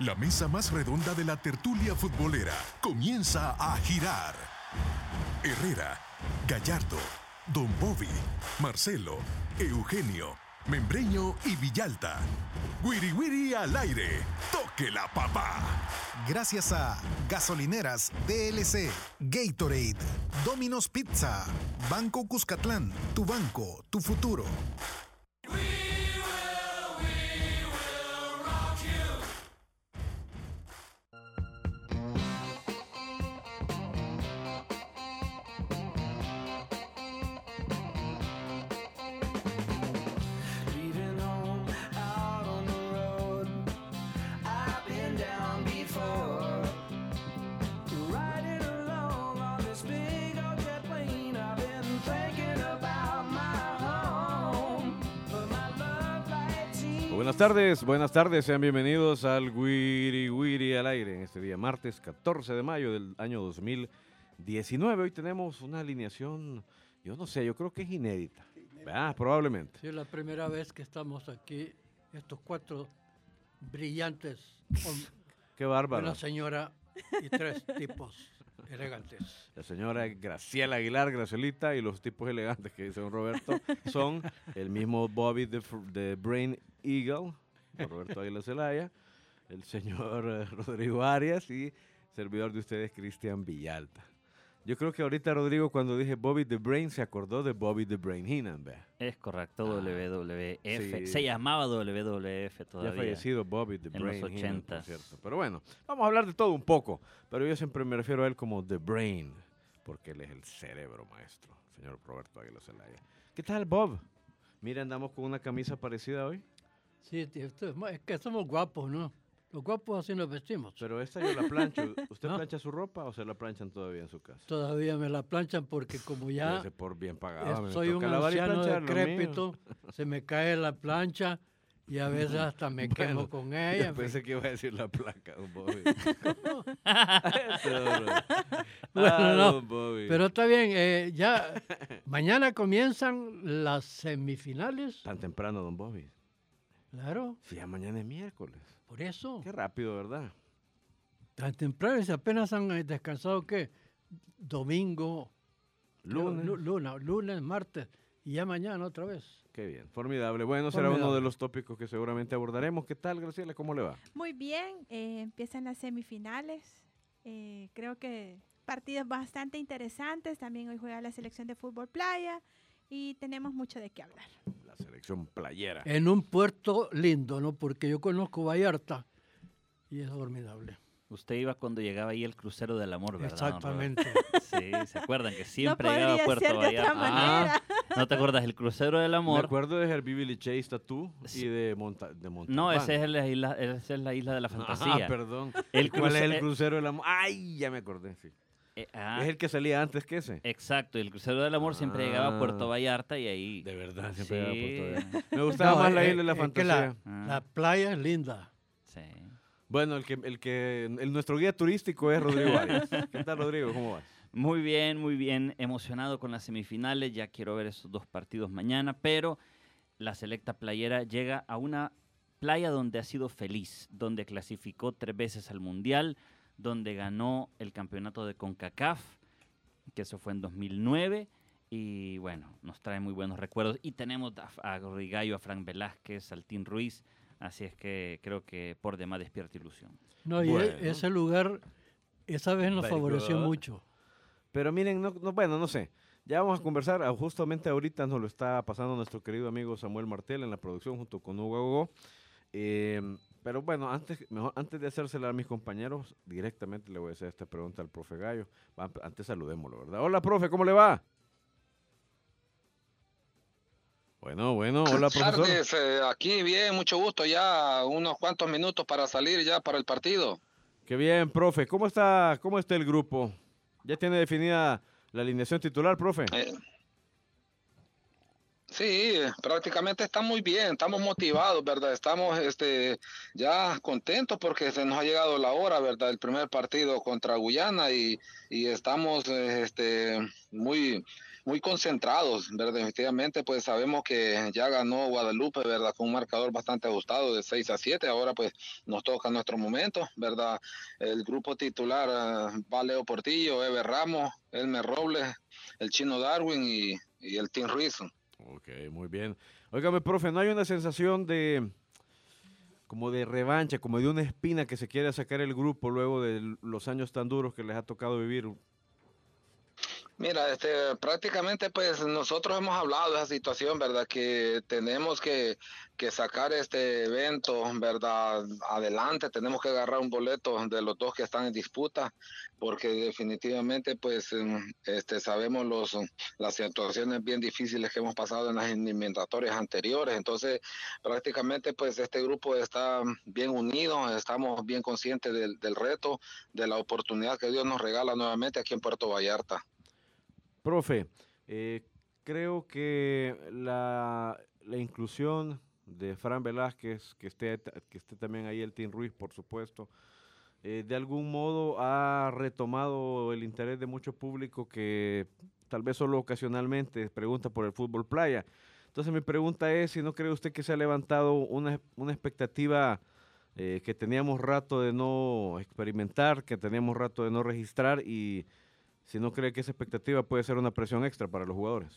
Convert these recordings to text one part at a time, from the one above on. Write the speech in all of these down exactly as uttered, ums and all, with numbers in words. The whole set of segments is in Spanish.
La mesa más redonda de la tertulia futbolera comienza a girar. Herrera, Gallardo, Don Bobby, Marcelo, Eugenio, Membreño y Villalta. Wiri Wiri al aire. ¡Toque la papá! Gracias a Gasolineras D L C, Gatorade, Domino's Pizza, Banco Cuscatlán, tu banco, tu futuro. Buenas tardes, buenas tardes, sean bienvenidos al Wiri Wiri al aire en este día martes catorce de mayo del año dos mil diecinueve. Hoy tenemos una alineación, yo no sé, yo creo que es inédita, ah, probablemente. Sí, es la primera vez que estamos aquí, estos cuatro brillantes, Qué bárbaro. una señora y tres tipos elegantes. La señora Graciela Aguilar, Gracielita, y los tipos elegantes que dice don Roberto son el mismo Bobby de, de Brain Eagle, don Roberto Aguilar Zelaya, el señor eh, Rodrigo Arias y servidor de ustedes Cristian Villalta. Yo creo que ahorita Rodrigo, cuando dije Bobby the Brain, se acordó de Bobby the Brain Heenan, ¿vea? Es correcto, ah, W W F. Sí. Se llamaba W W F todavía. Ya fallecido Bobby the en Brain los Heenan, por ochentas. cierto. Pero bueno, vamos a hablar de todo un poco. Pero yo siempre me refiero a él como The Brain, porque él es el cerebro maestro, señor Roberto Aguilar Zelaya. ¿Qué tal, Bob? Mira, andamos con una camisa parecida hoy. Sí, tío, esto es, es que somos guapos, ¿no? Los guapos así nos vestimos. Pero esta yo la plancho. ¿Usted ¿No? plancha su ropa o se la planchan todavía en su casa? Todavía me la planchan porque como ya Ese por bien pagado. es- soy un anciano decrépito, se me cae la plancha y a veces hasta me Bueno, quemo con ella. Yo pensé que iba a decir la placa, don Bobby. Bueno, Ah, no, don Bobby. pero está bien, eh, ya mañana comienzan las semifinales. Tan temprano, don Bobby. Claro, Si ya mañana es miércoles. por eso. Qué rápido, ¿verdad? Tan temprano, y si apenas han eh, descansado, ¿qué? Domingo, Lunes. lu- luna, lunes, martes, y ya mañana otra vez. Qué bien, formidable. Bueno, será Formidable. uno de los tópicos que seguramente abordaremos. ¿Qué tal, Graciela? ¿Cómo le va? Muy bien, eh, empiezan las semifinales. Eh, creo que partidos bastante interesantes. También hoy juega la selección de fútbol playa y tenemos mucho de qué hablar. La selección playera. En un puerto lindo, ¿no? Porque yo conozco Vallarta y es formidable. Usted iba cuando llegaba ahí el crucero del amor, ¿verdad, don Exactamente. Roberto? Sí, ¿se acuerdan que siempre no llegaba a podría Puerto ser de otra Vallarta? manera. ¿No te acuerdas el crucero del Me amor? acuerdo de Herbiville Chase Tattoo Sí. y de Monta de Montalbán. No, esa es la isla, esa es la isla de la fantasía. Ah, perdón. El ¿Cuál es el cruce- crucero del amor? ¡Ay! Ya me acordé, sí. Eh, ah, Es el que salía antes que ese. Exacto, el crucero del amor siempre llegaba a Puerto Ah. Vallarta y ahí. De verdad, Sí. siempre llegaba a Puerto Vallarta. Me gustaba No, más la eh, isla de la es que fantasía. la, Ah. la playa es linda. Sí. Bueno, el que, el que, el, nuestro guía turístico es Rodrigo Arias. ¿Qué tal, Rodrigo? ¿Cómo vas? Muy bien, muy bien. Emocionado con las semifinales. Ya quiero ver esos dos partidos mañana. Pero la selecta playera llega a una playa donde ha sido feliz, donde clasificó tres veces al Mundial, donde ganó el campeonato de CONCACAF, que eso fue en dos mil nueve. Y bueno, nos trae muy buenos recuerdos. Y tenemos a, a Rigallo, a Frank Velázquez, al Team Ruiz. Así es que creo que por demás despierta ilusión. No, y Bueno. e- ese lugar esa vez nos Very favoreció good. mucho. Pero miren, no, no, bueno, no sé. Ya vamos a conversar. ah, Justamente ahorita nos lo está pasando nuestro querido amigo Samuel Martel en la producción junto con Hugo Hugo. Eh, pero bueno, antes, mejor, antes de hacérsela a mis compañeros, directamente le voy a hacer esta pregunta al profe Gallo. Va, antes saludémoslo, ¿verdad? Hola, profe, ¿cómo le va? Bueno, bueno, hola, Buenas profesor. tardes, eh, aquí bien, mucho gusto, ya unos cuantos minutos para salir ya para el partido. Qué bien, profe. ¿Cómo está, cómo está el grupo? ¿Ya tiene definida la alineación titular, profe? Eh, Sí, prácticamente está muy bien, estamos motivados, ¿verdad? Estamos este, ya contentos porque se nos ha llegado la hora, ¿verdad? El primer partido contra Guyana y, y estamos eh, este, muy, muy concentrados, ¿verdad? Definitivamente, pues sabemos que ya ganó Guadalupe, ¿verdad? Con un marcador bastante ajustado de seis a siete. Ahora pues nos toca nuestro momento, ¿verdad? El grupo titular uh, va Leo Portillo, Ever Ramos, Elmer Robles, el Chino Darwin y, y el Tim Ruiz. Ok, muy bien. Óigame, profe, ¿no hay una sensación de como de revancha, como de una espina que se quiere sacar el grupo luego de los años tan duros que les ha tocado vivir? Mira, este, prácticamente pues nosotros hemos hablado de esa situación, ¿verdad? Que tenemos que, que sacar este evento, ¿verdad? Adelante, tenemos que agarrar un boleto de los dos que están en disputa, porque definitivamente pues este, sabemos los, las situaciones bien difíciles que hemos pasado en las eliminatorias anteriores, entonces prácticamente pues este grupo está bien unido, estamos bien conscientes del, del reto, de la oportunidad que Dios nos regala nuevamente aquí en Puerto Vallarta. Profe, eh, creo que la, la inclusión de Fran Velázquez, que esté, que esté también ahí el Tim Ruiz, por supuesto, eh, de algún modo ha retomado el interés de mucho público que tal vez solo ocasionalmente pregunta por el fútbol playa. Entonces mi pregunta es si no cree usted que se ha levantado una, una expectativa eh, que teníamos rato de no experimentar, que teníamos rato de no registrar y si no cree que esa expectativa puede ser una presión extra para los jugadores.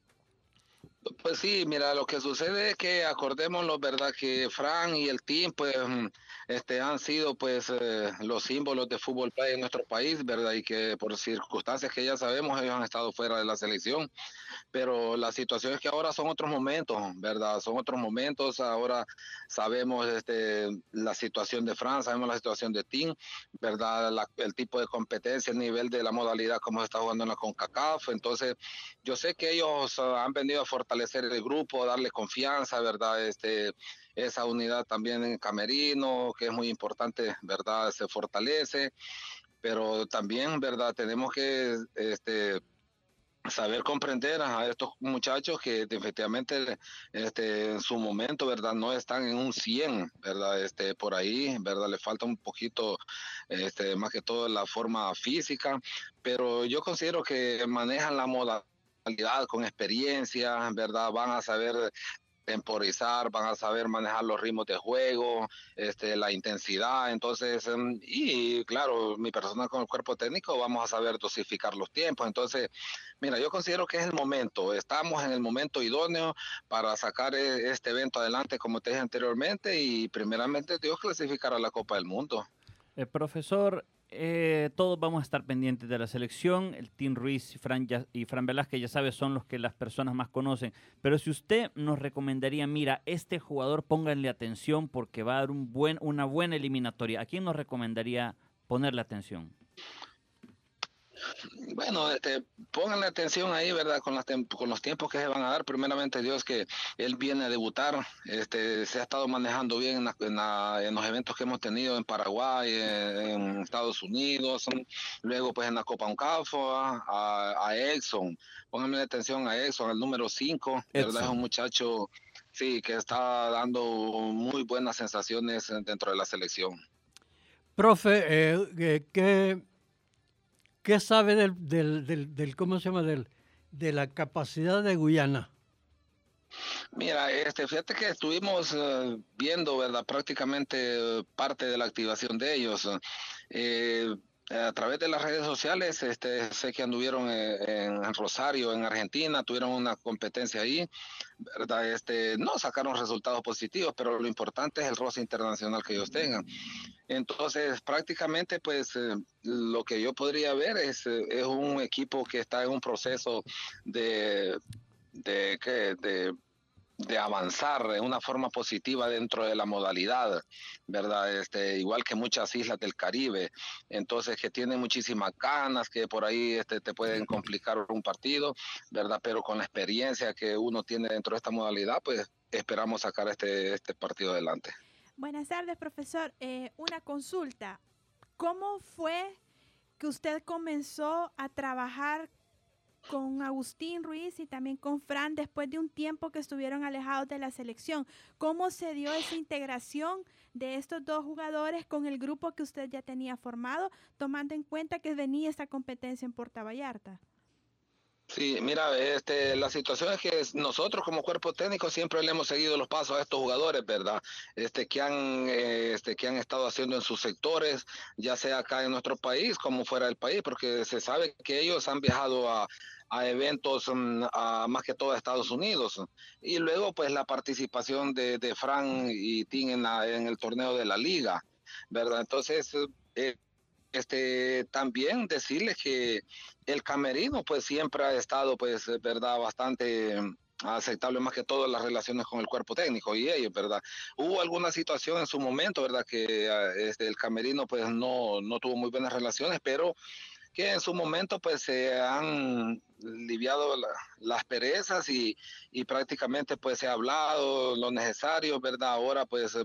Pues sí, mira, lo que sucede es que acordémonos, ¿verdad? Que Fran y el team, pues, este, han sido, pues, eh, los símbolos de fútbol playa en nuestro país, ¿verdad? Y que por circunstancias que ya sabemos, ellos han estado fuera de la selección. Pero la situación es que ahora son otros momentos, ¿verdad? Son otros momentos, ahora sabemos este, la situación de Fran, sabemos la situación de Tim, ¿verdad? La, el tipo de competencia, el nivel de la modalidad, como se está jugando en la CONCACAF, entonces yo sé que ellos uh, han venido a fortalecer el grupo, darle confianza, ¿verdad? Este, esa unidad también en Camerino, que es muy importante, ¿verdad? Se fortalece, pero también, ¿verdad? Tenemos que este, saber comprender a estos muchachos que efectivamente este, en su momento, ¿verdad? No están en un cien, ¿verdad? Este, por ahí, ¿verdad? Le falta un poquito, este, más que todo la forma física, pero yo considero que manejan la modalidad con experiencia, ¿verdad? Van a saber temporizar, van a saber manejar los ritmos de juego, este, la intensidad, entonces, y claro, mi persona con el cuerpo técnico vamos a saber dosificar los tiempos, entonces, mira, yo considero que es el momento, estamos en el momento idóneo para sacar este evento adelante, como te dije anteriormente, y primeramente Dios clasificar a la Copa del Mundo. El profesor, eh, todos vamos a estar pendientes de la selección. El Tim Ruiz y Fran, ya, y Fran Velázquez, ya sabes, son los que las personas más conocen. Pero si usted nos recomendaría, mira, este jugador pónganle atención porque va a dar un buen, una buena eliminatoria, ¿a quién nos recomendaría ponerle atención? Bueno, este, pónganle atención ahí, ¿verdad? Con, las con los tiempos que se van a dar. Primeramente, Dios, que él viene a debutar. Este, se ha estado manejando bien en, la, en, la, en los eventos que hemos tenido en Paraguay, en, en Estados Unidos. Luego, pues, en la Copa Uncafo, a, a Exxon. Pónganle atención a Exxon, al número cinco. ¿Verdad? Es un muchacho, sí, que está dando muy buenas sensaciones dentro de la selección. Profe, eh, ¿qué... ¿Qué sabe del, del, del, del cómo se llama, del, de la capacidad de Guyana? Mira, este, fíjate que estuvimos uh, viendo, ¿verdad? Prácticamente uh, parte de la activación de ellos. Eh, a través de las redes sociales, este, sé que anduvieron eh, en Rosario, en Argentina, tuvieron una competencia ahí, ¿verdad? Este, no sacaron resultados positivos, pero lo importante es el roce internacional que ellos tengan. Entonces, prácticamente, pues, eh, lo que yo podría ver es, eh, es un equipo que está en un proceso de, de, ¿qué? de de avanzar de una forma positiva dentro de la modalidad, ¿verdad? Este, igual que muchas islas del Caribe, entonces que tienen muchísimas ganas, que por ahí este, te pueden complicar un partido, ¿verdad? Pero con la experiencia que uno tiene dentro de esta modalidad, pues esperamos sacar este, este partido adelante. Buenas tardes, profesor. Eh, una consulta. ¿Cómo fue que usted comenzó a trabajar con Agustín Ruiz y también con Fran después de un tiempo que estuvieron alejados de la selección. ¿Cómo se dio esa integración de estos dos jugadores con el grupo que usted ya tenía formado, tomando en cuenta que venía esta competencia en Puerto Vallarta? Sí, mira, este, la situación es que nosotros como cuerpo técnico siempre le hemos seguido los pasos a estos jugadores, ¿verdad? Este, que han, eh, este, que han estado haciendo en sus sectores, ya sea acá en nuestro país como fuera del país, porque se sabe que ellos han viajado a, a eventos, um, a, más que todo a Estados Unidos. Y luego, pues, la participación de, de Fran y Tim en, la, en el torneo de la liga, ¿verdad? Entonces, eh, Este, también decirles que el camerino pues siempre ha estado pues verdad bastante aceptable, más que todo las relaciones con el cuerpo técnico y ellos, verdad. Hubo alguna situación en su momento, verdad, que este, el camerino pues no, no tuvo muy buenas relaciones, pero que en su momento pues se han aliviado la, las perezas y, y prácticamente pues se ha hablado lo necesario, verdad. Ahora pues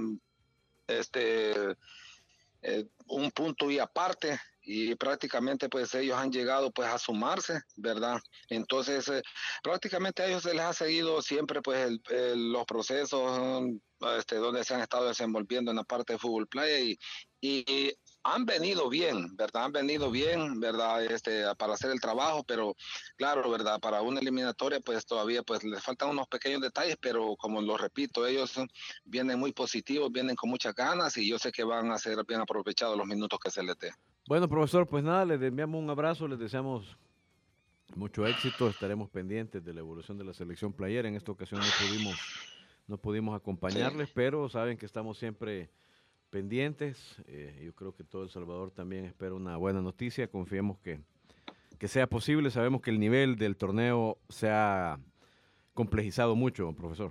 este Eh, un punto y aparte y prácticamente pues ellos han llegado pues a sumarse, ¿verdad? Entonces eh, prácticamente a ellos se les ha seguido siempre pues el, el, los procesos este, donde se han estado desenvolviendo en la parte de fútbol playa y, y han venido bien, ¿verdad? Han venido bien, ¿verdad? Este, para hacer el trabajo, pero claro, ¿verdad? Para una eliminatoria, pues todavía pues les faltan unos pequeños detalles, pero como lo repito, ellos vienen muy positivos, vienen con muchas ganas y yo sé que van a ser bien aprovechados los minutos que se les dé. Bueno, profesor, pues nada, les enviamos un abrazo, les deseamos mucho éxito, estaremos pendientes de la evolución de la selección playera. En esta ocasión no pudimos, no pudimos acompañarles, sí, pero saben que estamos siempre pendientes. Eh, yo creo que todo El Salvador también espera una buena noticia. Confiemos que, que sea posible. Sabemos que el nivel del torneo se ha complejizado mucho, profesor.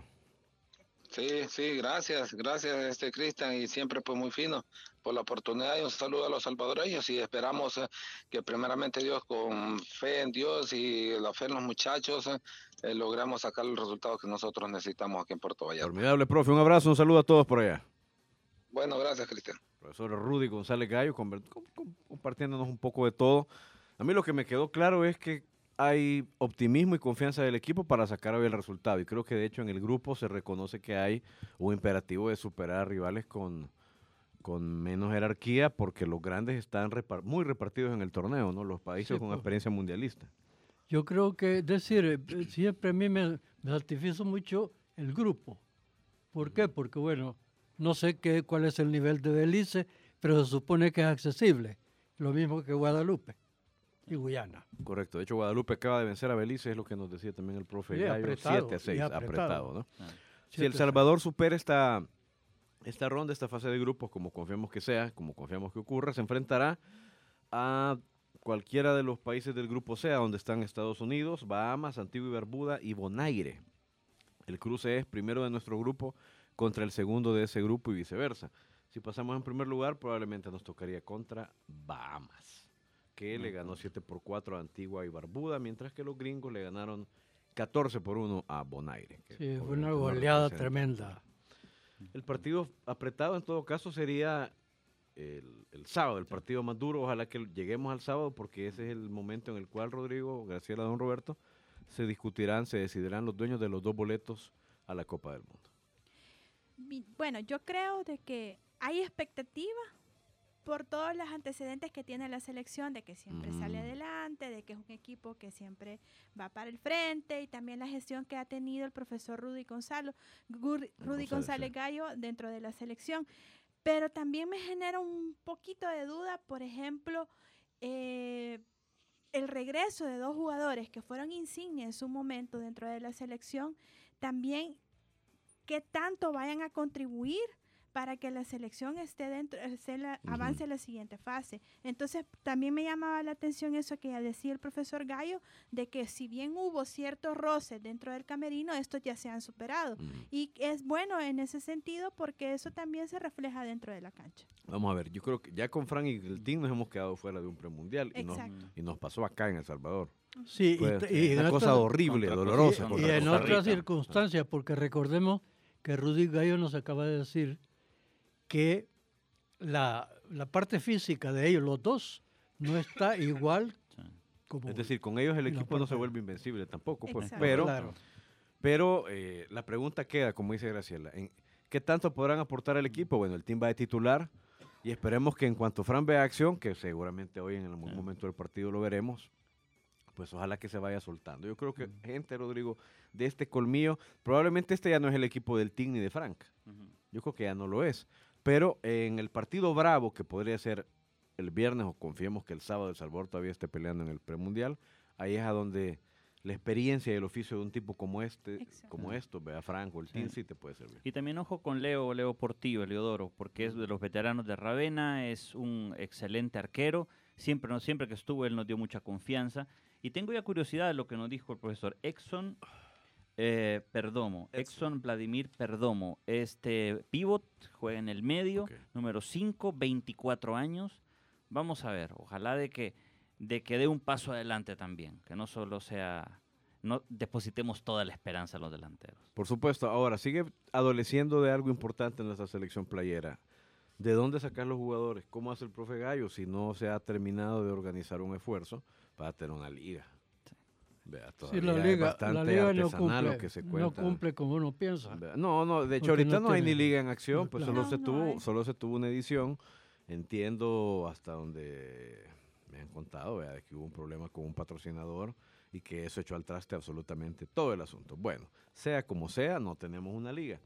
Sí, sí, gracias, gracias, este Cristian, y siempre pues muy fino por la oportunidad y un saludo a los salvadoreños y esperamos eh, que primeramente Dios, con fe en Dios y la fe en los muchachos, eh, logramos sacar el resultado que nosotros necesitamos aquí en Puerto Vallarta. Formidable, profe, un abrazo, un saludo a todos por allá. Bueno, gracias, Cristian. Profesor Rudy González Gallo, compartiéndonos un poco de todo. A mí lo que me quedó claro es que hay optimismo y confianza del equipo para sacar hoy el resultado. Y creo que de hecho en el grupo se reconoce que hay un imperativo de superar a rivales con, con menos jerarquía, porque los grandes están repar muy repartidos en el torneo, ¿no? Los países sí, con pues, experiencia mundialista. Yo creo que, es decir, siempre a mí me, me satisfizo mucho el grupo. ¿Por qué? Porque, bueno, no sé qué, cuál es el nivel de Belice, pero se supone que es accesible. Lo mismo que Guadalupe y Guyana. Correcto. De hecho, Guadalupe acaba de vencer a Belice, es lo que nos decía también el profe Gallo. siete a seis, apretado, apretado, ¿no? Ah. Si El Salvador supera esta, esta ronda, esta fase de grupos, como confiamos que sea, como confiamos que ocurra, se enfrentará a cualquiera de los países del grupo C, donde están Estados Unidos, Bahamas, Antigua y Barbuda y Bonaire. El cruce es primero de nuestro grupo contra el segundo de ese grupo y viceversa. Si pasamos en primer lugar, probablemente nos tocaría contra Bahamas, que le ganó siete por cuatro a Antigua y Barbuda, mientras que los gringos le ganaron catorce por uno a Bonaire. Sí, fue una goleada tremenda. El partido apretado en todo caso sería el, el sábado, el partido más duro. Ojalá que lleguemos al sábado, porque ese es el momento en el cual Rodrigo, Graciela, don Roberto, se discutirán, se decidirán los dueños de los dos boletos a la Copa del Mundo. Bueno, yo creo de que hay expectativa por todos los antecedentes que tiene la selección, de que siempre mm. sale adelante, de que es un equipo que siempre va para el frente, y también la gestión que ha tenido el profesor Rudy Gonzalo, Rudy González, González Gallo dentro de la selección. Pero también me genera un poquito de duda, por ejemplo, eh, el regreso de dos jugadores que fueron insignia en su momento dentro de la selección, también qué tanto vayan a contribuir para que la selección esté dentro, se la, avance a la siguiente fase. Entonces, también me llamaba la atención eso que ya decía el profesor Gallo, de que si bien hubo ciertos roces dentro del camerino, estos ya se han superado. Uh-huh. Y es bueno en ese sentido, porque eso también se refleja dentro de la cancha. Vamos a ver, yo creo que ya con Fran y el team nos hemos quedado fuera de un premundial y nos, y nos pasó acá en El Salvador. Sí, pues, y, y una cosa otras, horrible, dolorosa. Y, y en otras circunstancias, porque recordemos que Rudy Gallo nos acaba de decir que la, la parte física de ellos, los dos, no está igual como Es decir, con ellos el y la equipo no se parte- vuelve invencible tampoco, pues. Exacto. Pero, claro. pero eh, la pregunta queda, como dice Graciela, ¿en ¿qué tanto podrán aportar al equipo? Bueno, el team va de titular y esperemos que en cuanto Fran vea acción, que seguramente hoy en algún momento del partido lo veremos, pues ojalá que se vaya soltando. Yo creo que gente, Rodrigo, de este colmillo, probablemente este ya no es el equipo del team ni de Frank. Ujú. Yo creo que ya no lo es. Pero en el partido bravo, que podría ser el viernes, o confiemos que el sábado El Salvador todavía esté peleando en el premundial, ahí es a donde la experiencia y el oficio de un tipo como este, Exacto. como esto, vea Franco, el Sí. team sí te puede servir. Y también ojo con Leo, Leo Portillo, Leodoro, porque es de los veteranos de Ravenna, es un excelente arquero, siempre, no, siempre que estuvo él nos dio mucha confianza. Y tengo ya curiosidad de lo que nos dijo el profesor Exxon eh, Perdomo, Exxon Vladimir Perdomo, este pivot, juega en el medio, Ok. número cinco, veinticuatro años. Vamos a ver, ojalá de que, de que dé un paso adelante también, que no solo sea, no depositemos toda la esperanza en los delanteros. Por supuesto, ahora sigue adoleciendo de algo importante en nuestra selección playera. ¿De dónde sacar los jugadores? ¿Cómo hace el profe Gallo si no se ha terminado de organizar un esfuerzo para tener una liga? Vea, Sí, todavía la es liga, bastante la liga no artesanal lo cumple, que se no cuenta. cumple como uno piensa. Vea, No, no, de hecho Porque ahorita no no hay ni tiene- liga en acción, no, pues claro. solo No, se no tuvo, hay. solo se tuvo una edición. Entiendo hasta donde me han contado, vea, de que hubo un problema con un patrocinador y que eso echó al traste absolutamente todo el asunto. Bueno, sea como sea, no tenemos una liga.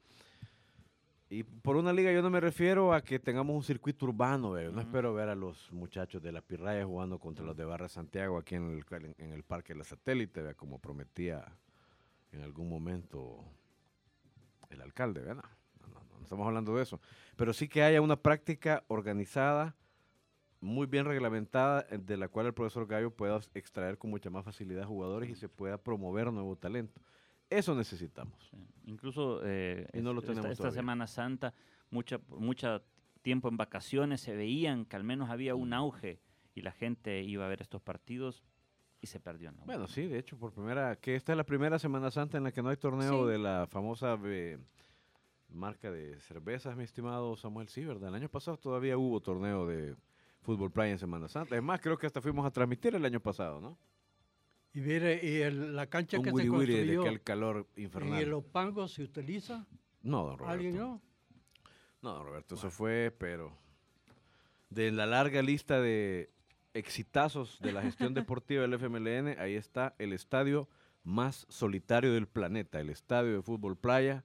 Y por una liga yo no me refiero a que tengamos un circuito urbano, vea. Yo no Ujú. espero ver a los muchachos de la Pirraya jugando contra los de Barra Santiago aquí en el, en, en el Parque de la Satélite, vea, como prometía en algún momento el alcalde, ¿verdad? No, no, no, no estamos hablando de eso. Pero sí que haya una práctica organizada, muy bien reglamentada, eh, de la cual el profesor Gallo pueda extraer con mucha más facilidad jugadores y se pueda promover nuevo talento. Eso necesitamos. Sí. Incluso eh, Y no lo es- tenemos esta, esta todavía. Semana Santa, mucha, mucha tiempo en vacaciones, se veían que al menos había un auge y la gente iba a ver estos partidos y se perdió. en la Bueno, última. sí, de hecho, por primera, que esta es la primera Semana Santa en la que no hay torneo Sí. de la famosa eh, marca de cervezas, mi estimado Samuel. Sí, ¿verdad? El año pasado todavía hubo torneo de fútbol playa en Semana Santa. Es más, creo que hasta fuimos a transmitir el año pasado, ¿no? Y mire, y el- la cancha Un que se wiri wiri de construyó aquel calor en infernal. el Opango se utiliza, No, don Roberto. ¿alguien no? No, don Roberto, eso fue, pero de la larga lista de exitazos de la gestión deportiva del F M L N, ahí está el estadio más solitario del planeta, el estadio de fútbol playa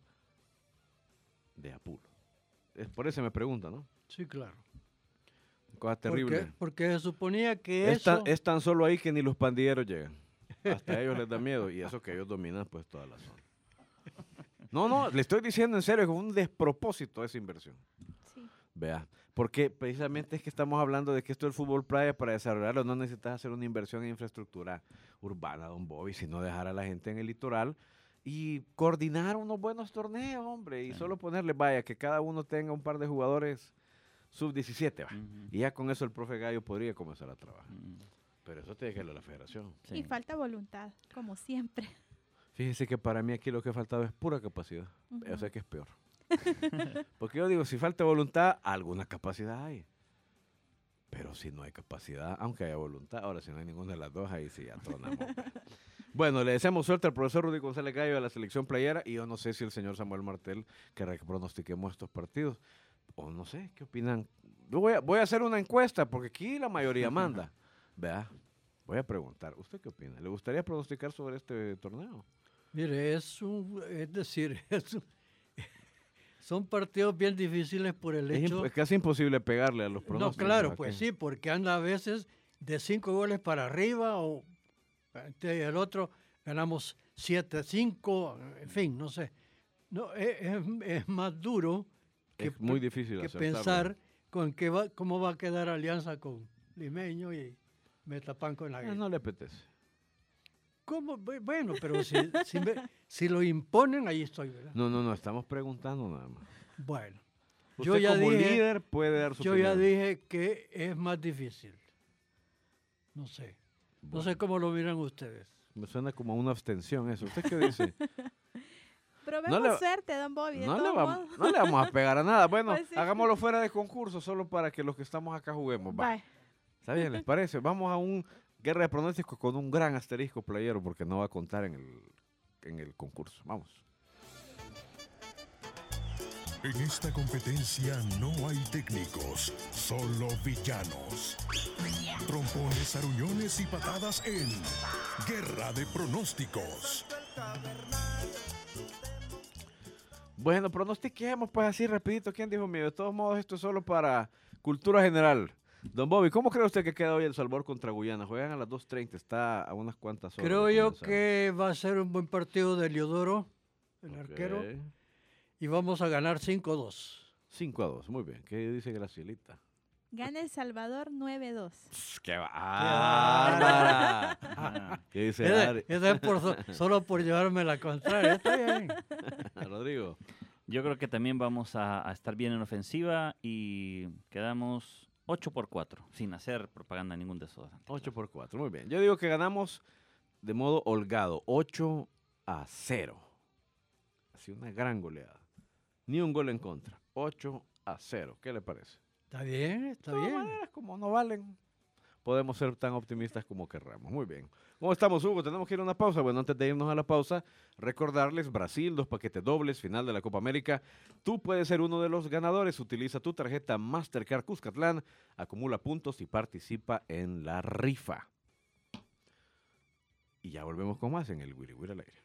de Apulo. Es por eso me pregunta, ¿no? Sí, claro. Cosa Porque, terrible. porque se suponía que Es tan, eso... es tan solo ahí que ni los pandilleros llegan. Hasta a ellos les da miedo y eso que ellos dominan pues toda la zona. No, no, le estoy diciendo en serio, es un despropósito esa inversión. Sí. Vea, porque precisamente es que estamos hablando de que esto del fútbol playa, para desarrollarlo no necesitas hacer una inversión en infraestructura urbana, don Bobby, sino dejar a la gente en el litoral y coordinar unos buenos torneos, hombre, y Sí. solo ponerle, vaya, que cada uno tenga un par de jugadores sub diecisiete, va. Ujú. Y ya con eso el profe Gallo podría comenzar a trabajar. Mm, Pero eso tiene que hacerlo la federación. sí. Y falta voluntad, como siempre. Fíjese que para mí aquí lo que ha faltado es pura capacidad. Yo Ujú. sé que es peor. Porque yo digo, si falta voluntad, alguna capacidad hay. Pero si no hay capacidad, aunque haya voluntad, ahora si no hay ninguna de las dos, ahí sí ya tronamos. pues. Bueno, le deseamos suerte al profesor Rudy González Gallo de la selección playera y yo no sé si el señor Samuel Martel querrá que pronostiquemos estos partidos. O no sé, ¿qué opinan? Yo voy a, voy a hacer una encuesta porque aquí la mayoría manda. Vea, voy a preguntar, ¿usted qué opina? ¿Le gustaría pronosticar sobre este torneo? Mire, es un, es decir, es un- son partidos bien difíciles por el Es, hecho... imp- es casi imposible pegarle a los No, pronósticos. claro, ¿verdad pues que? sí, porque anda a veces de cinco goles para arriba o este, el otro ganamos siete cinco, en fin, no sé. No, es, es- es más duro que, Es muy pe- difícil que acertarlo. pensar con qué va, cómo va a quedar alianza con Limeño y Metapan con la Ah, no le apetece. ¿Cómo? Bu- Bueno, pero si, si, me- si lo imponen, ahí estoy, ¿verdad? No, no, no, estamos preguntando nada más. Bueno, Usted yo ya como dije, líder puede dar su yo ya opinión. dije que es más difícil. No sé. No Bueno, sé cómo lo miran ustedes. me suena como una abstención eso. ¿Usted qué dice? Probemos le- suerte, don Bobby. de no, le todos vamos, modos. no le vamos a pegar a nada. Bueno, Pues sí. hagámoslo fuera de concurso solo para que los que estamos acá juguemos. Va. Bye. ¿Está bien? ¿Les parece? Vamos a un Guerra de pronósticos con un gran asterisco playero porque no va a contar en el, en el concurso. Vamos. En esta competencia no hay técnicos, solo villanos. Trompones, aruñones y patadas en Guerra de Pronósticos. Bueno, pronostiquemos pues así rapidito. ¿Quién dijo mío? De todos modos, esto es solo para cultura general. Don Bobby, ¿cómo cree usted que queda hoy El Salvador contra Guyana? Juegan a las dos treinta, está a unas cuantas horas. Creo de yo comenzar. que va a ser un buen partido de Eliodoro, el Ok. arquero, y vamos a ganar cinco a dos. cinco a dos, muy bien. ¿Qué dice Gracielita? Gana El Salvador nueve dos. Pss, ¡Qué bárbara! ¿Qué dice Ese, Ari? ese es por so- solo por llevarme la contraria. Está bien. Rodrigo. Yo creo que también vamos a, a estar bien en ofensiva y quedamos ocho por cuatro, sin hacer propaganda a ningún desodorante. ocho por cuatro, muy bien. Yo digo que ganamos de modo holgado, ocho a cero. Así una gran goleada. Ni un gol en contra. ocho a cero. ¿Qué le parece? Está bien, está De todas bien. maneras, como no valen, podemos ser tan optimistas como querramos. Muy bien. ¿Cómo estamos, Hugo? Tenemos que ir a una pausa. Bueno, antes de irnos a la pausa, recordarles, Brasil, dos paquetes dobles, final de la Copa América. Tú puedes ser uno de los ganadores. Utiliza tu tarjeta Mastercard Cuscatlán, acumula puntos y participa en la rifa. Y ya volvemos con más en el Wiri Wiri al aire.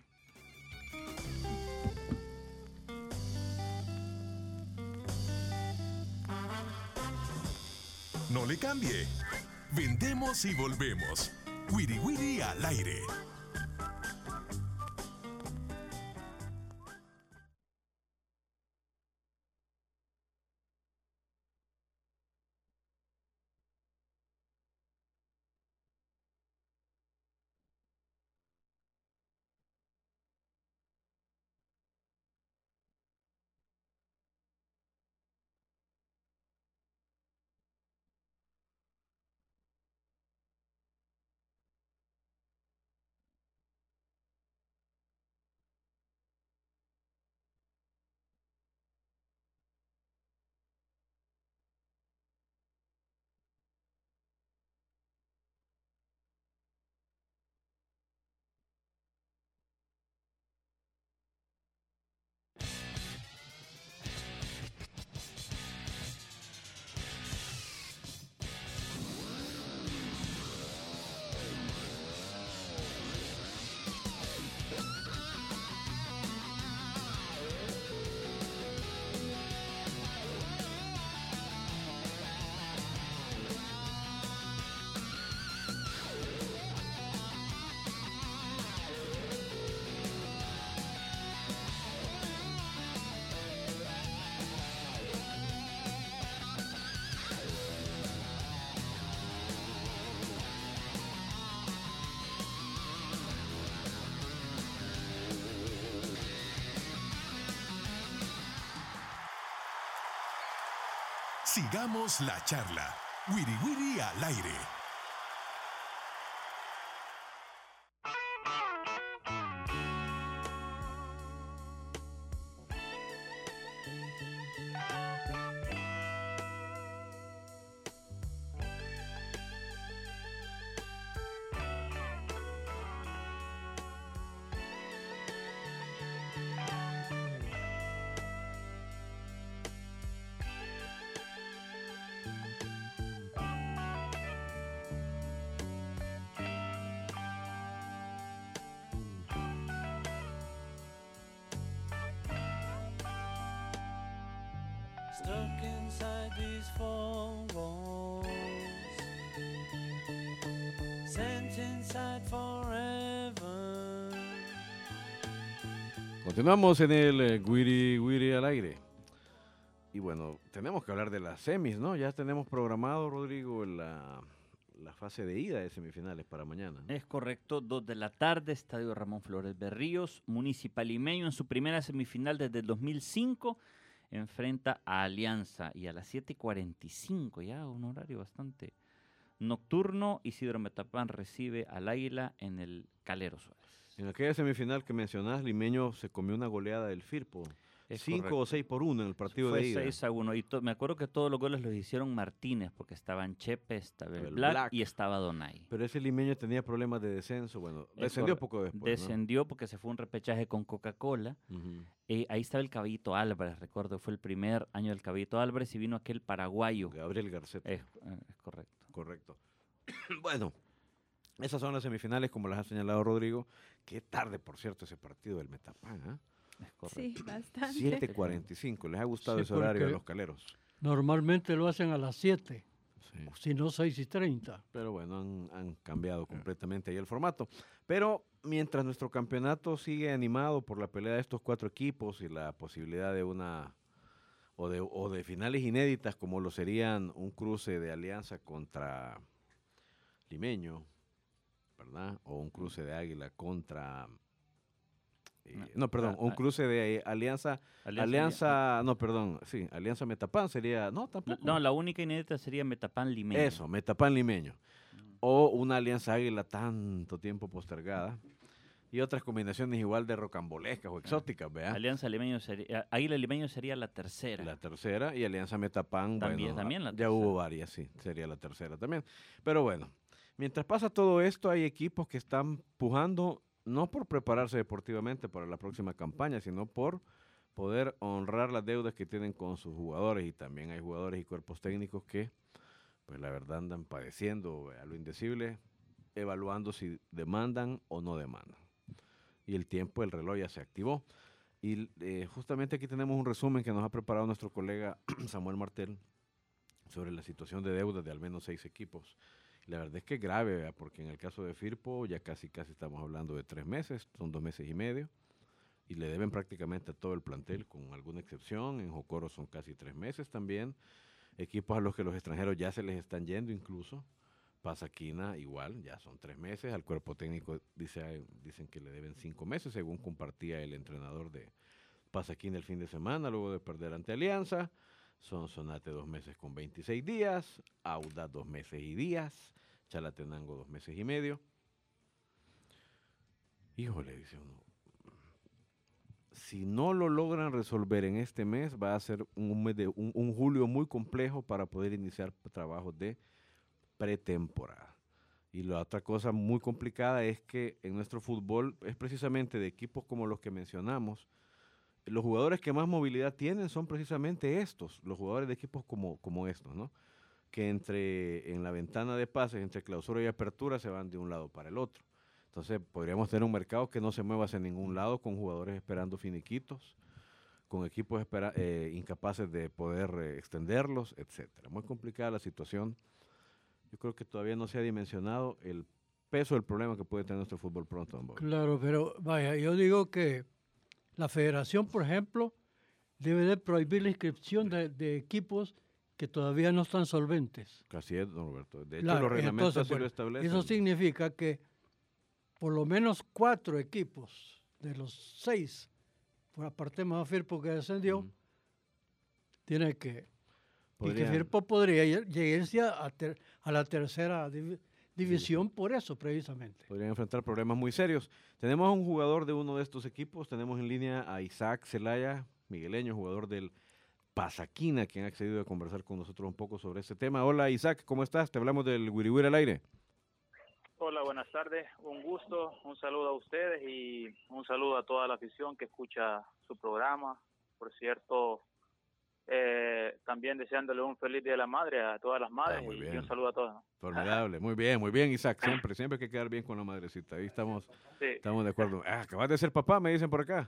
No le cambie. Vendemos y volvemos. Wiri Wiri al aire. Sigamos la charla. Wiri Wiri al aire. Stuck inside these four walls, sent inside forever. Continuamos en el eh, Wiri Wiri al aire. Y bueno, tenemos que hablar de las semis, ¿no? Ya tenemos programado, Rodrigo, la, la fase de ida de semifinales para mañana. Es correcto, dos de la tarde, Estadio Ramón Flores Berríos, Municipal Limeño en su primera semifinal desde el dos mil cinco, enfrenta a Alianza y a las siete y cuarenta y cinco, ya un horario bastante nocturno, Isidro Metapán recibe al Águila en el Calero Suárez. En aquella semifinal que mencionás, Limeño se comió una goleada del Firpo. Es cinco correcto. o seis por uno en el partido Fue de ida. seis a uno. Y to- me acuerdo que todos los goles los hicieron Martínez, porque estaban Chepe, estaba el El Black, Black. y estaba Donay. Pero ese limeño tenía problemas de descenso. Bueno, Es descendió corre- poco después. ¿no? Descendió porque se fue un repechaje con Coca-Cola. Ujú. Eh, ahí estaba el Caballito Álvarez, recuerdo, fue el primer año del Caballito Álvarez y vino aquel paraguayo. Gabriel Garcet. Es, eh, es correcto. Correcto. Bueno, esas son las semifinales, como las ha señalado Rodrigo. Qué tarde, por cierto, ese partido del Metapán. ¿ah? Es correcto. Sí, bastante. siete cuarenta y cinco. ¿Les ha gustado Sí, ese horario a porque- los caleros? Normalmente lo hacen a las siete, Sí. si no seis y treinta. Pero bueno, han, han cambiado completamente ahí el formato. Pero mientras nuestro campeonato sigue animado por la pelea de estos cuatro equipos y la posibilidad de una o de, o de finales inéditas como lo serían un cruce de Alianza contra Limeño, ¿verdad? O un cruce de Águila contra... eh, No, no, perdón, ah, un ah, cruce de eh, Alianza, Alianza- Alianza, no, perdón, sí, Alianza Metapán sería, no, tampoco. No, la única inédita sería Metapán Limeño. Eso, Metapán Limeño. O una Alianza Águila tanto tiempo postergada. Y otras combinaciones igual de rocambolescas o exóticas, ¿vea? Alianza Limeño sería, Águila Limeño sería la tercera. La tercera y Alianza Metapán, También- bueno, también la ya tercera. hubo varias, sí, sería la tercera también. Pero bueno, mientras pasa todo esto, hay equipos que están pujando no por prepararse deportivamente para la próxima campaña, sino por poder honrar las deudas que tienen con sus jugadores. Y también hay jugadores y cuerpos técnicos que, pues la verdad, andan padeciendo a lo indecible, evaluando si demandan o no demandan. Y el tiempo, el reloj ya se activó. Y eh, justamente aquí tenemos un resumen que nos ha preparado nuestro colega Samuel Martel sobre la situación de deudas de al menos seis equipos. La verdad es que es grave, ¿verdad? Porque en el caso de Firpo ya casi casi estamos hablando de tres meses, son dos meses y medio, y le deben prácticamente a todo el plantel, con alguna excepción. En Jocoro son casi tres meses también. Equipos a los que los extranjeros ya se les están yendo incluso. Pasaquina igual, ya son tres meses. Al cuerpo técnico dice, dicen que le deben cinco meses, según compartía el entrenador de Pasaquina el fin de semana, luego de perder ante Alianza. Sonsonate dos meses con veintiséis días, Audax dos meses y días, Chalatenango dos meses y medio. Híjole, dice uno, si no lo logran resolver en este mes, va a ser un, mes de, un, un julio muy complejo para poder iniciar trabajos de pretemporada. Y la otra cosa muy complicada es que en nuestro fútbol es precisamente de equipos como los que mencionamos, los jugadores que más movilidad tienen son precisamente estos, los jugadores de equipos como, como estos, ¿no? Que entre en la ventana de pases, entre clausura y apertura, se van de un lado para el otro. Entonces podríamos tener un mercado que no se mueva hacia ningún lado, con jugadores esperando finiquitos, con equipos espera, eh, incapaces de poder eh, extenderlos, etcétera. Muy complicada la situación. Yo creo que todavía no se ha dimensionado el peso del problema que puede tener nuestro fútbol pronto, don Bobby. Claro, pero vaya, yo digo que la federación, por ejemplo, debe de prohibir la inscripción de, de equipos que todavía no están solventes. Así es, don Roberto. De hecho, Claro, los reglamentos entonces, así lo bueno, establecen. eso significa que por lo menos cuatro equipos de los seis, por aparte más Firpo que descendió, Ujú. tiene que... Y que Podrían- Firpo podría lle- llegarse a, ter- a la tercera divi- división por eso, precisamente. podrían enfrentar problemas muy serios. Tenemos a un jugador de uno de estos equipos, tenemos en línea a Isaac Zelaya, migueleño, jugador del Pasaquina, quien ha accedido a conversar con nosotros un poco sobre este tema. Hola Isaac, ¿cómo estás? Te hablamos del Wiri Wiri al aire. Hola, buenas tardes. Un gusto, un saludo a ustedes y un saludo a toda la afición que escucha su programa. Por cierto, eh, también deseándole un feliz Día de la Madre a todas las madres Ah, muy y, bien. y un saludo a todas. Formidable, muy bien, muy bien Isaac, siempre, siempre hay que quedar bien con la madrecita, ahí estamos, Sí. estamos de acuerdo. Ah, acabas de ser papá, me dicen por acá.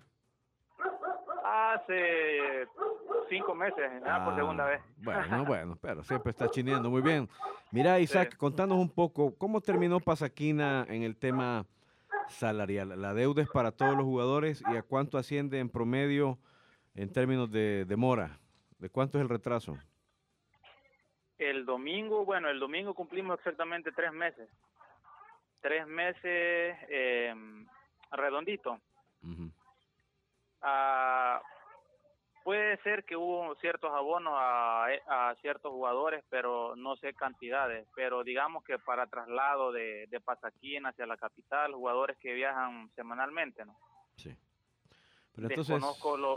Hace cinco meses, ya por Ah, segunda vez. Bueno, bueno, pero siempre está chineando, muy bien. Mira Isaac, Sí. contanos un poco, ¿cómo terminó Pasaquina en el tema salarial? La deuda es para todos los jugadores y a cuánto asciende en promedio en términos de demora. ¿De cuánto es el retraso? El domingo, bueno, el domingo cumplimos exactamente tres meses. Tres meses eh, redondito. Ujú. Ah, puede ser que hubo ciertos abonos a, a ciertos jugadores, pero no sé cantidades. Pero digamos que para traslado de, de Pasaquina hacia la capital, jugadores que viajan semanalmente, ¿no? Sí. Pero entonces, Desconozco lo,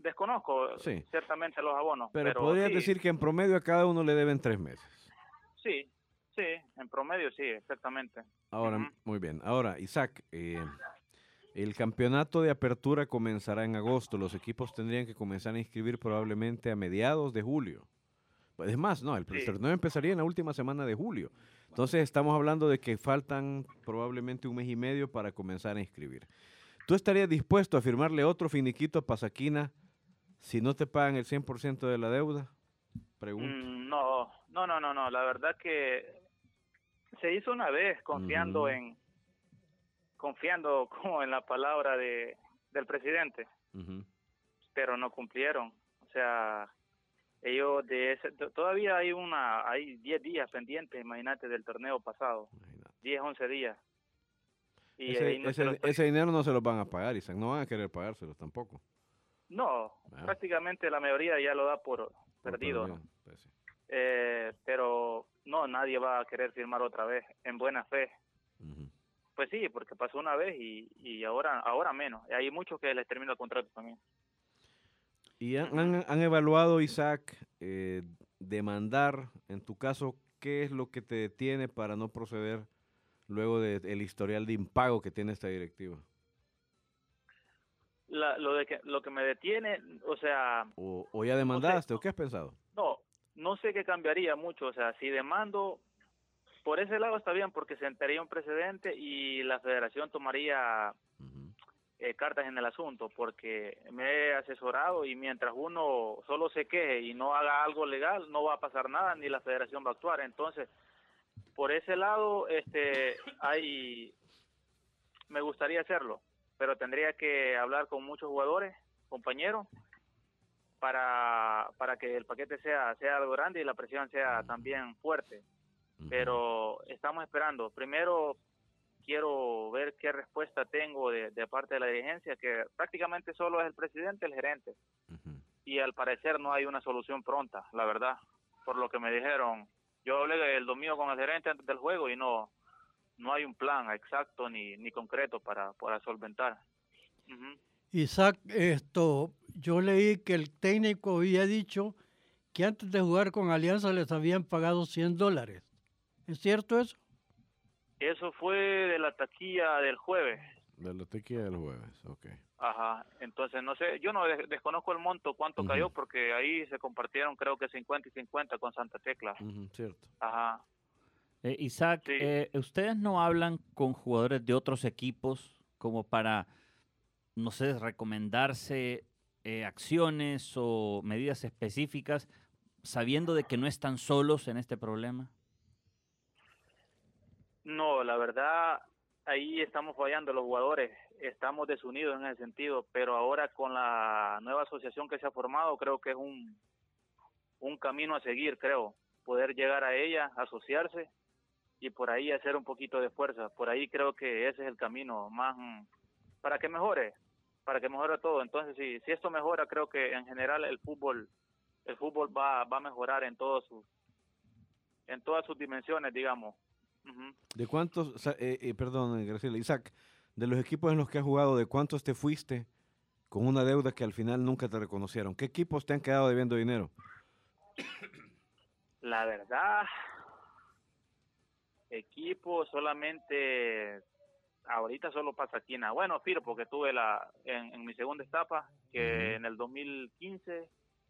desconozco Sí. ciertamente los abonos. Pero, Pero, podrías sí, decir que en promedio a cada uno le deben tres meses. sí, sí, en promedio sí, exactamente. Ahora, Ujú. muy bien. Ahora, Isaac, eh, el campeonato de apertura comenzará en agosto. Los equipos tendrían que comenzar a inscribir probablemente a mediados de julio. Pues es más, no, el Sí. torneo empezaría en la última semana de julio. Entonces estamos hablando de que faltan probablemente un mes y medio para comenzar a inscribir. ¿Tú estarías dispuesto a firmarle otro finiquito a Pasaquina si no te pagan el cien por ciento de la deuda? Pregunto. Mm, no, no, no, no, no. La verdad que se hizo una vez confiando Ujú. en, confiando como en la palabra de del presidente, Ujú. pero no cumplieron. O sea, ellos de ese, to- todavía hay una, hay diez días pendientes, imagínate, del torneo pasado, Imagínate. diez, once días. Y Ese, ahí no se ese- lo estoy- ese dinero no se los van a pagar, Isaac. No van a querer pagárselos tampoco. No, Ah. prácticamente la mayoría ya lo da por Por perdido, perdido, ¿no? pues sí. Eh, pero no, nadie va a querer firmar otra vez en buena fe. Ujú. Pues sí, porque pasó una vez y, y ahora ahora menos. Y hay muchos que les termina el contrato también. ¿Y han, Ujú. han- han evaluado, Isaac, eh, demandar, en tu caso, qué es lo que te detiene para no proceder luego del historial de impago que tiene esta directiva? La, lo de que lo que me detiene, o sea, ¿O, o ya no sé, demandaste? ¿O qué has pensado? no, no sé qué cambiaría mucho. O sea, si demando por ese lado está bien porque sentaría un precedente y la federación tomaría Ujú. eh, cartas en el asunto, porque me he asesorado y mientras uno solo se queje y no haga algo legal, no va a pasar nada ni la federación va a actuar. Entonces, por ese lado, este, hay, me gustaría hacerlo, pero tendría que hablar con muchos jugadores, compañeros, para, para que el paquete sea, sea algo grande y la presión sea también fuerte. Ujú. Pero estamos esperando. Primero quiero ver qué respuesta tengo de, de parte de la dirigencia, que prácticamente solo es el presidente, el gerente, Ujú. y al parecer no hay una solución pronta, la verdad, por lo que me dijeron. Yo hablé el domingo con el gerente antes del juego y no no hay un plan exacto ni, ni concreto para, para solventar. Ujú. Isaac, esto, yo leí que el técnico había dicho que antes de jugar con Alianza les habían pagado cien dólares. ¿Es cierto eso? Eso fue de la taquilla del jueves. De la tequila del jueves, ok. Ajá, entonces no sé, yo no des- desconozco el monto, cuánto Ujú. cayó, porque ahí se compartieron creo que cincuenta y cincuenta con Santa Tecla. Ujú, cierto. Ajá, Eh, Isaac, Sí. eh, ¿ustedes no hablan con jugadores de otros equipos como para, no sé, recomendarse eh, acciones o medidas específicas sabiendo de que no están solos en este problema? no, la verdad, ahí estamos fallando los jugadores, estamos desunidos en ese sentido, pero ahora con la nueva asociación que se ha formado, creo que es un, un camino a seguir, creo, poder llegar a ella, asociarse y por ahí hacer un poquito de fuerza, por ahí creo que ese es el camino más mm, para que mejore, para que mejore todo. Entonces, si, si esto mejora, creo que en general el fútbol el fútbol va, va a mejorar en todos sus en todas sus dimensiones, digamos. Ujú. ¿De cuántos, sa- eh, eh, perdón, Graciela, Isaac, de los equipos en los que has jugado, de cuántos te fuiste con una deuda que al final nunca te reconocieron? ¿Qué equipos te han quedado debiendo dinero? La verdad, equipo solamente ahorita solo Pasaquina. Bueno, Firpo, que tuve la en, en mi segunda etapa, que Ujú. en el dos mil quince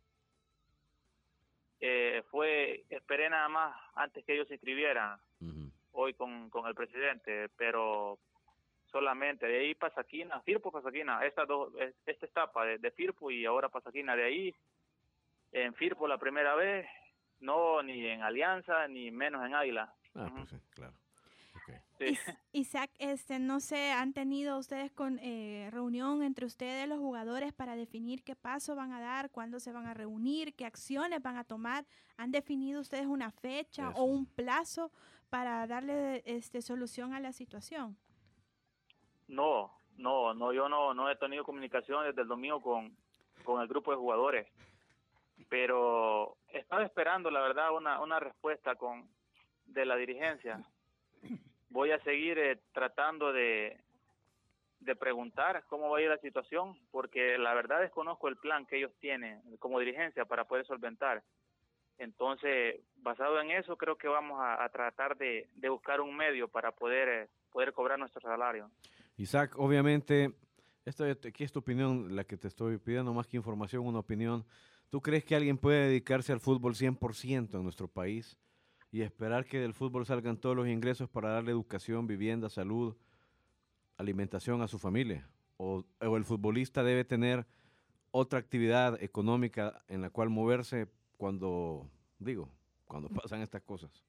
eh, fue, esperé nada más antes que ellos se inscribieran Ujú. hoy con, con el presidente, pero solamente de ahí Pasaquina, Firpo, Pasaquina, estas dos, es- esta etapa de, de Firpo y ahora Pasaquina, de ahí en Firpo la primera vez, no ni en Alianza ni menos en Águila. Ah, Ujú. pues sí, claro. Ok. Sí. Is- Isaac, este, no sé, ¿han tenido ustedes con eh, reunión entre ustedes los jugadores para definir qué paso van a dar, cuándo se van a reunir, qué acciones van a tomar? ¿Han definido ustedes una fecha Eso. o un plazo para darle este, solución a la situación? No, no, no, yo no, no he tenido comunicación desde el domingo con, con el grupo de jugadores, pero estaba esperando, la verdad, una, una respuesta con de la dirigencia. Voy a seguir eh, tratando de, de preguntar cómo va a ir la situación, porque la verdad desconozco el plan que ellos tienen como dirigencia para poder solventar. Entonces, basado en eso, creo que vamos a, a tratar de, de buscar un medio para poder, eh, poder cobrar nuestro salario. Isaac, obviamente, esto, aquí es tu opinión, la que te estoy pidiendo, más que información, una opinión. ¿Tú crees que alguien puede dedicarse al fútbol cien por ciento en nuestro país y esperar que del fútbol salgan todos los ingresos para darle educación, vivienda, salud, alimentación a su familia? ¿O, o el futbolista debe tener otra actividad económica en la cual moverse cuando, digo, cuando pasan estas cosas?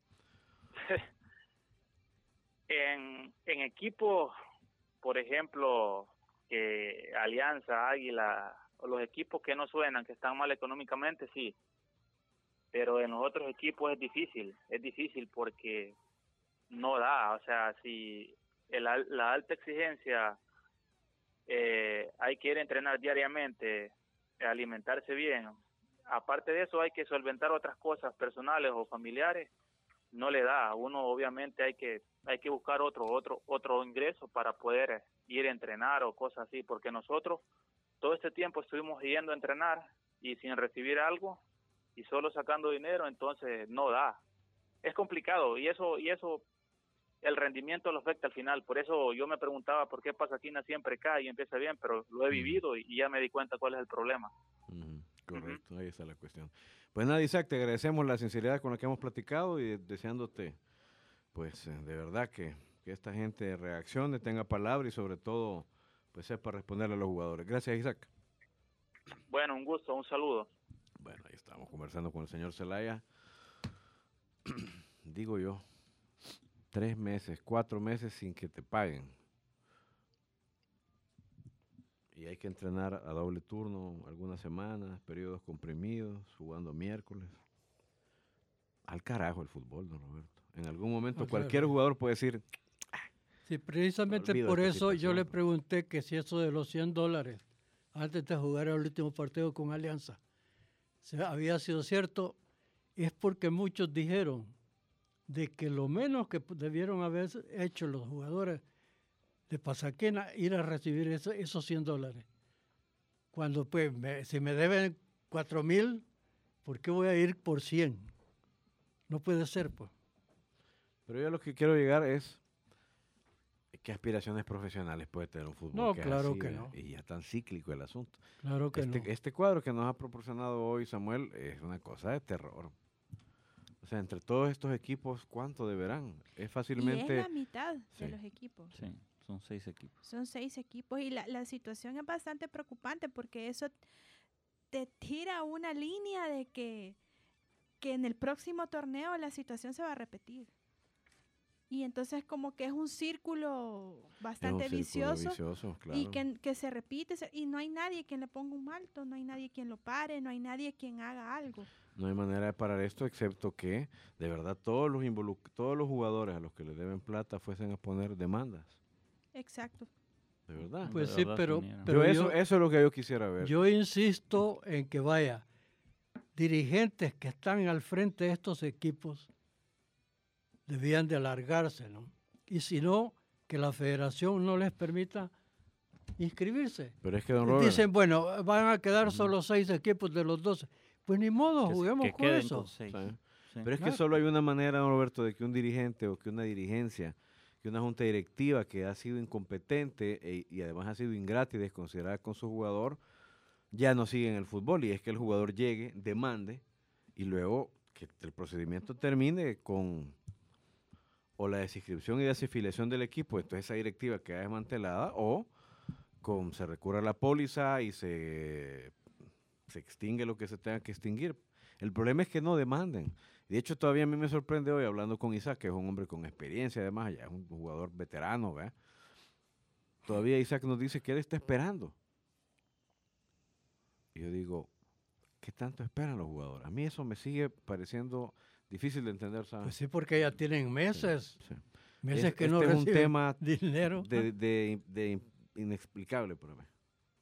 En, en equipos, por ejemplo, que Alianza, Águila, o los equipos que no suenan, que están mal económicamente, sí. Pero en los otros equipos es difícil, es difícil porque no da. O sea, si el, la alta exigencia, eh, hay que ir a entrenar diariamente, alimentarse bien. Aparte de eso, hay que solventar otras cosas personales o familiares. No le da. Uno obviamente hay que hay que buscar otro otro otro ingreso para poder ir a entrenar o cosas así, porque nosotros todo este tiempo estuvimos yendo a entrenar y sin recibir algo y solo sacando dinero, entonces no da. Es complicado y eso y eso el rendimiento lo afecta al final. Por eso yo me preguntaba por qué Pasaquina siempre cae y empieza bien, pero lo he vivido y, y ya me di cuenta cuál es el problema. Uh-huh. Correcto, uh-huh. Ahí está la cuestión. Pues nada, Isaac, te agradecemos la sinceridad con la que hemos platicado y deseándote, pues, de verdad que, que esta gente reaccione, tenga palabra y sobre todo, pues, sepa responderle a los jugadores. Gracias, Isaac. Bueno, un gusto, un saludo. Bueno, ahí estamos conversando con el señor Zelaya. Digo yo, tres meses, cuatro meses sin que te paguen. Y hay que entrenar a doble turno algunas semanas, periodos comprimidos, jugando miércoles. Al carajo el fútbol, don Roberto. En algún momento O sea, cualquier jugador puede decir... Sí, precisamente por eso yo le pregunté que si eso de los cien dólares antes de jugar el último partido con Alianza se había sido cierto, es porque muchos dijeron de que lo menos que debieron haber hecho los jugadores de Pasaquina ir a recibir eso, esos cien dólares. Cuando pues me, si me deben cuatro mil, ¿por qué voy a ir por cien? No puede ser, pues. Pero yo lo que quiero llegar es qué aspiraciones profesionales puede tener un fútbol. No, que claro así, que ¿verdad? no. Y ya tan cíclico el asunto. Claro que este, no. Este cuadro que nos ha proporcionado hoy Samuel es una cosa de terror. O sea, entre todos estos equipos, ¿cuánto deberán? Es fácilmente... Y es la mitad Sí. de los equipos. Sí, son seis equipos. Son seis equipos y la, la situación es bastante preocupante porque eso te tira una línea de que, que en el próximo torneo la situación se va a repetir. Y entonces como que es un círculo bastante es un círculo vicioso, vicioso, claro. y que, que se repite se- y no hay nadie quien le ponga un alto, no hay nadie quien lo pare, no hay nadie quien haga algo. No hay manera de parar esto, excepto que, de verdad, todos los involu- todos los jugadores a los que le deben plata fuesen a poner demandas. Exacto. De verdad. Pues De sí, verdad, pero, Toniera. pero Yo eso, yo, eso es lo que yo quisiera ver. yo insisto en que vaya, dirigentes que están al frente de estos equipos debían de alargarse, ¿no? Y si no, que la federación no les permita inscribirse. Pero es que, don Robert, Dicen, bueno, van a quedar solo seis equipos de los doce. Pues ni modo, Que, juguemos que con queden eso. con seis. ¿sabe? Sí. Pero es que Claro. solo hay una manera, don Roberto, de que un dirigente o que una dirigencia, que una junta directiva que ha sido incompetente e- y además ha sido ingrata y desconsiderada con su jugador, ya no sigue en el fútbol. Y es que el jugador llegue, demande y luego que el procedimiento termine con o la desinscripción y desafiliación del equipo, entonces esa directiva queda desmantelada, o con se recurre a la póliza y se, se extingue lo que se tenga que extinguir. El problema es que no demanden. De hecho, todavía a mí me sorprende hoy hablando con Isaac, que es un hombre con experiencia, además, ya es un jugador veterano, ¿verdad? Todavía Isaac nos dice que él está esperando. Y yo digo, ¿qué tanto esperan los jugadores? A mí eso me sigue pareciendo difícil de entender, ¿sabes? Pues sí, porque ya tienen meses, Sí. meses Es- que este no es un reciben tema dinero. de, de- de inexplicable para mí.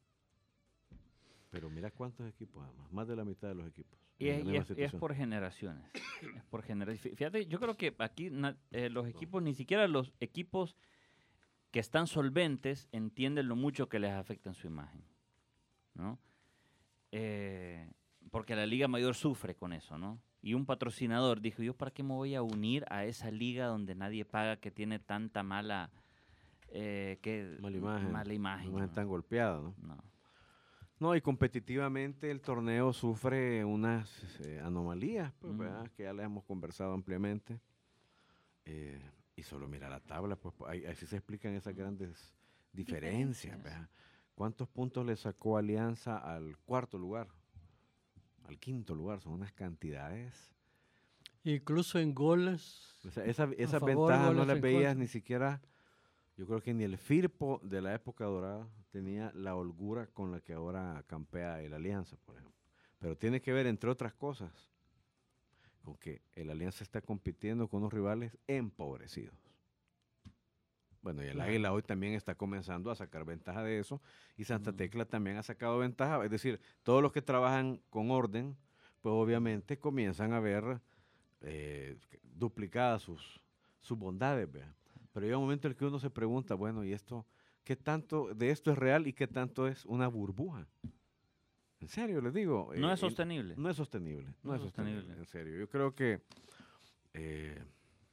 Pero mira cuántos equipos, además, más de la mitad de los equipos. Y en la es, y misma es- y es situación. por generaciones. Es por generaciones. Fíjate, yo creo que aquí na- eh, los equipos, ni siquiera los equipos que están solventes entienden lo mucho que les afecta en su imagen, ¿no? Eh, porque la Liga Mayor sufre con eso, ¿no? Y un patrocinador dijo, ¿yo para qué me voy a unir a esa liga donde nadie paga, que tiene tanta mala, eh, que, Mala imagen. mala imagen, Imagen ¿no? tan golpeada, ¿no? No. No, y competitivamente el torneo sufre unas eh, anomalías, pues, Mm. ¿verdad? Que ya les hemos conversado ampliamente. Eh, y solo mira la tabla, pues ahí, así se explican esas grandes diferencias, Diferencias. ¿verdad? ¿Cuántos puntos le sacó Alianza al cuarto lugar? Al quinto lugar, son unas cantidades. Incluso en goles. O sea, esa, esas favor, ventajas no goles las en veías contra. ni siquiera, yo creo que ni el Firpo de la época dorada tenía la holgura con la que ahora campea el Alianza, por ejemplo. Pero tiene que ver, entre otras cosas, con que el Alianza está compitiendo con unos rivales empobrecidos. Bueno, y el Claro. Águila hoy también está comenzando a sacar ventaja de eso, y Santa Mm. Tecla también ha sacado ventaja. Es decir, todos los que trabajan con orden, pues obviamente comienzan a ver eh, duplicadas sus, sus bondades, ¿verdad? Pero llega un momento en el que uno se pregunta, bueno, ¿y esto, qué tanto de esto es real y qué tanto es una burbuja? En serio, les digo. No eh, es sostenible. No es sostenible, no, es sostenible, en serio. Yo creo que eh,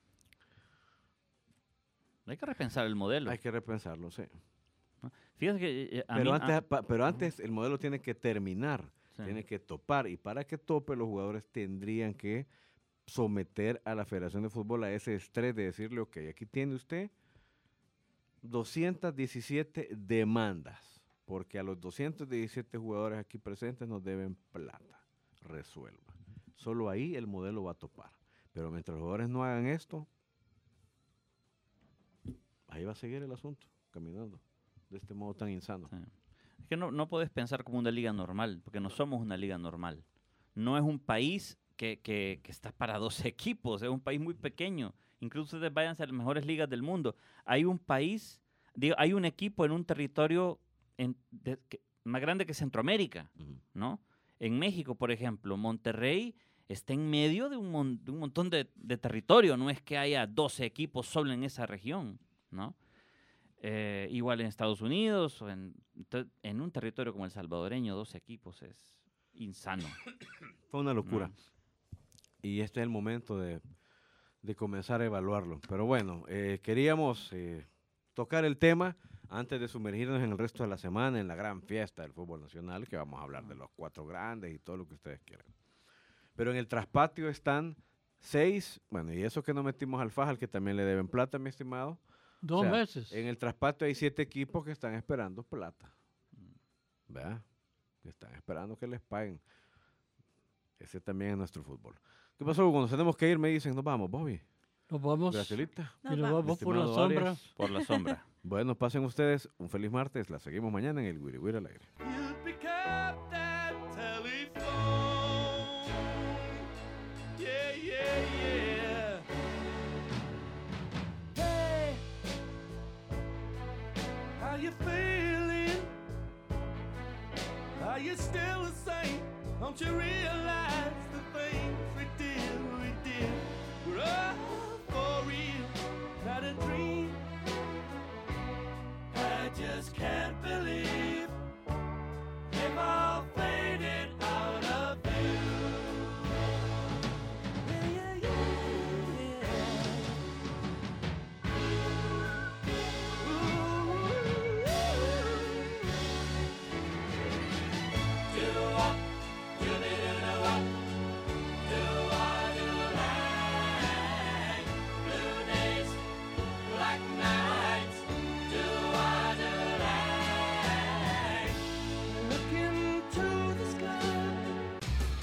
Hay que repensar el modelo. hay que repensarlo, sí. Fíjate que eh, a Pero mí- antes, a- pa- pero antes el modelo tiene que terminar, sí. tiene que topar, y para que tope los jugadores tendrían que someter a la Federación de Fútbol a ese estrés de decirle, ok, aquí tiene usted doscientas diecisiete demandas, porque a los doscientos diecisiete jugadores aquí presentes nos deben plata, resuelva. Solo ahí el modelo va a topar. Pero mientras los jugadores no hagan esto, ahí va a seguir el asunto, caminando, de este modo tan insano. Sí. Es que no, no puedes pensar como una liga normal, porque no somos una liga normal. No es un país que, que, que está para doce equipos, es un país muy pequeño. Incluso ustedes váyanse a las mejores ligas del mundo. Hay un país, digo, hay un equipo en un territorio en- de- que- más grande que Centroamérica, Ujú. ¿no? En México, por ejemplo, Monterrey está en medio de un, mon- de un montón de, de territorio. No es que haya doce equipos solo en esa región, ¿no? Eh, igual en Estados Unidos o en, ento- en un territorio como el salvadoreño, doce equipos es insano. Fue una locura. Mm. Y este es el momento de, de comenzar a evaluarlo. Pero bueno, eh, queríamos eh, tocar el tema antes de sumergirnos en el resto de la semana, en la gran fiesta del fútbol nacional, que vamos a hablar de los cuatro grandes y todo lo que ustedes quieran. Pero en el traspatio están seis, bueno, y eso que no metimos al Fajal, que también le deben plata, mi estimado. Dos O sea, meses. En el traspatio hay siete equipos que están esperando plata. ¿Verdad? Que están esperando que les paguen. Ese también es nuestro fútbol. ¿Qué pasó, Hugo? Nos tenemos que ir, me dicen, nos vamos, Bobby. Nos vamos, Gracielita. Nos y nos vamos. vamos por la Estimado sombra. Arias. Por la sombra. Bueno, pasen ustedes un feliz martes. La seguimos mañana en el Wiri Wiri al aire. You pick up that telephone. Yeah, yeah, yeah. Hey, how you feeling? Are you still the same? Don't you realize the things we did, we did were all for real, not a dream? I just can't believe they've all faded out of view. Yeah, yeah, yeah, yeah. Ooh, do-wop, do-be-do-do-wop, do-wah, do-rang. Blue days, black nights, do-wah, do-rang. Look into the sky.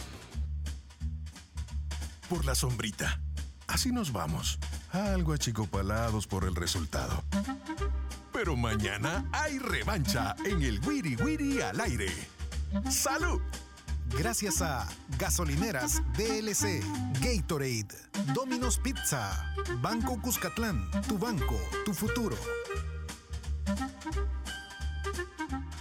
Por la sombrita. Así nos vamos. Algo achicopalados por el resultado. Pero mañana hay revancha en el Wiri Wiri al aire. ¡Salud! Gracias a Gasolineras D L C, Gatorade, Domino's Pizza, Banco Cuscatlán, tu banco, tu futuro.